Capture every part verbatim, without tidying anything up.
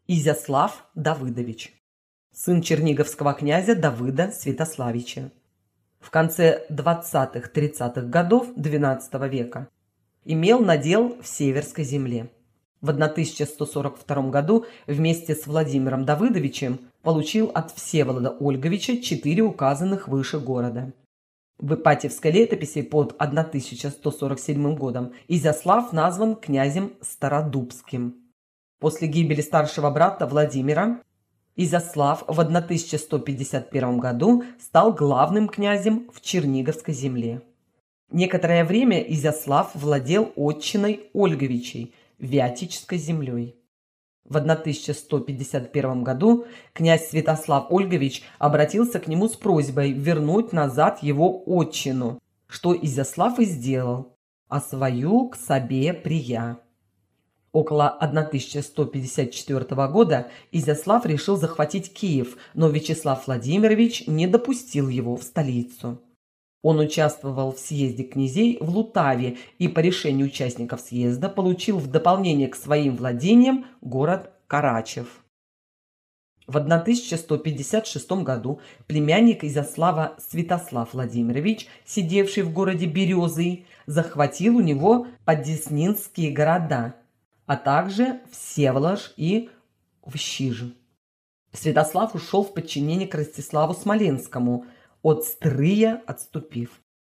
Изяслав Давыдович, сын черниговского князя Давыда Святославича. В конце двадцатых-тридцатых годов двенадцатого века имел надел в Северской земле. В тысяча сто сорок втором году вместе с Владимиром Давыдовичем получил от Всеволода Ольговича четыре указанных выше города. В Ипатьевской летописи под тысяча сто сорок седьмым годом Изяслав назван князем Стародубским. После гибели старшего брата Владимира Изяслав в тысяча сто пятьдесят первом году стал главным князем в Черниговской земле. Некоторое время Изяслав владел отчиной Ольговичей, Вятической землей. В тысяча сто пятьдесят первом году князь Святослав Ольгович обратился к нему с просьбой вернуть назад его отчину, что Изяслав и сделал, а свою к себе прия. Около тысяча сто пятьдесят четвёртого года Изяслав решил захватить Киев, но Вячеслав Владимирович не допустил его в столицу. Он участвовал в съезде князей в Лутаве и по решению участников съезда получил в дополнение к своим владениям город Карачев. В тысяча сто пятьдесят шестом году племянник Изяслава Святослав Владимирович, сидевший в городе Березы, захватил у него поддеснинские города, а также Всеволож и Вщиж. Святослав ушел в подчинение к Ростиславу Смоленскому, от Стрыя отступив.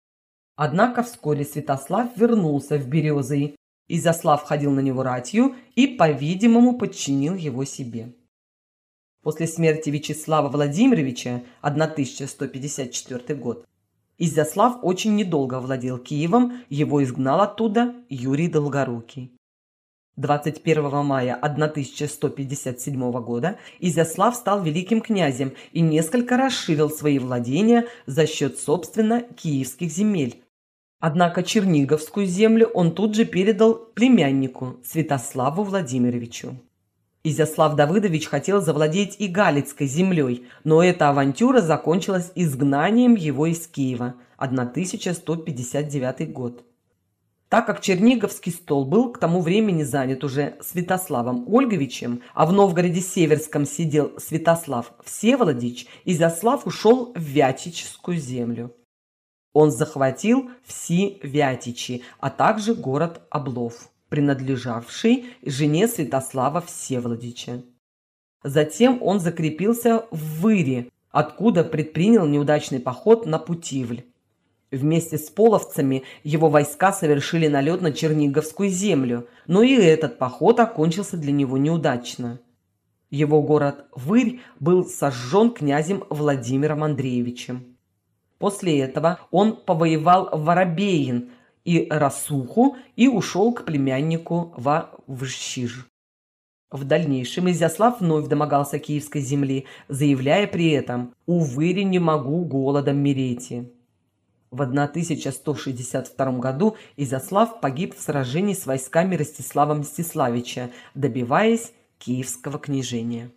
Однако вскоре Святослав вернулся в Березы. Изяслав ходил на него ратью и, по-видимому, подчинил его себе. После смерти Вячеслава Владимировича, тысяча сто пятьдесят четвёртый год, Изяслав очень недолго владел Киевом, его изгнал оттуда Юрий Долгорукий. двадцать первого мая тысяча сто пятьдесят седьмого года Изяслав стал великим князем и несколько расширил свои владения за счет, собственно, киевских земель. Однако Черниговскую землю он тут же передал племяннику Святославу Владимировичу. Изяслав Давыдович хотел завладеть и Галицкой землей, но эта авантюра закончилась изгнанием его из Киева, тысяча сто пятьдесят девятый год. Так как Черниговский стол был к тому времени занят уже Святославом Ольговичем, а в Новгороде Северском сидел Святослав Всеволодич, Изяслав ушел в Вятическую землю. Он захватил все Вятичи, а также город Облов, принадлежавший жене Святослава Всеволодича. Затем он закрепился в Выре, откуда предпринял неудачный поход на Путивль. Вместе с половцами его войска совершили налет на Черниговскую землю, но и этот поход окончился для него неудачно. Его город Вырь был сожжен князем Владимиром Андреевичем. После этого он повоевал в Воробеин и Рассуху и ушел к племяннику во Вщиж. В дальнейшем Изяслав вновь домогался киевской земли, заявляя при этом «У Выри не могу голодом мерети». В тысяча сто шестьдесят втором году Изяслав погиб в сражении с войсками Ростислава Мстиславича, добиваясь киевского княжения.